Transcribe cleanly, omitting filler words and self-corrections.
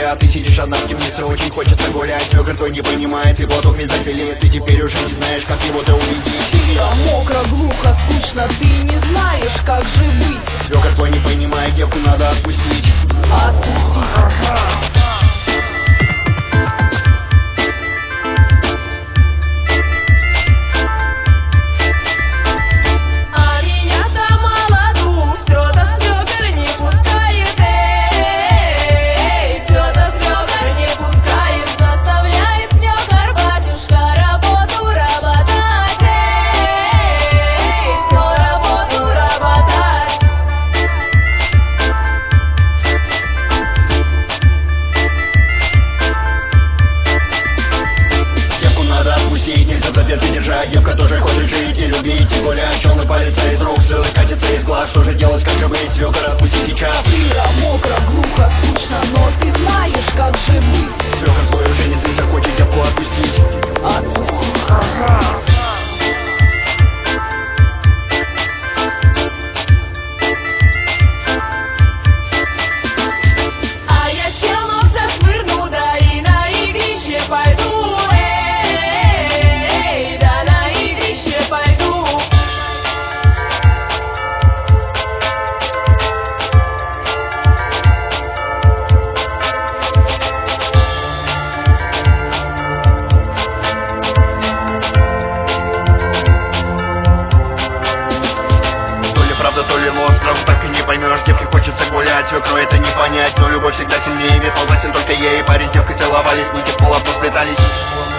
а ты сидишь одна в темнице. Очень хочется гулять, свекр твой не понимает, и платок мезофилия. Ты теперь уже не знаешь, как его-то убедить. Тихо, мокро, глухо, скучно, ты не знаешь, как же быть. Свекр твой не понимает, девку надо отпустить. Отпустить. Девка тоже хочет жить и любить, и гулять. Челный палится из рук, слезы катятся из глаз. Что же делать, как же быть, свекор, отпусти сейчас. Тихо, мокро, глухо, скучно, но ты знаешь, как же быть. Свекор твой уже не злится, хочет девку отпустить. Отпустить. А я челнок зашвырну, да и на игрище пойду. То ли ложь, сразу так и не поймешь. Девке хочется гулять, свекру это не понять. Но любовь всегда сильнее, ведь полносен только ей. Парень с девкой целовались, нити в пол сплетались.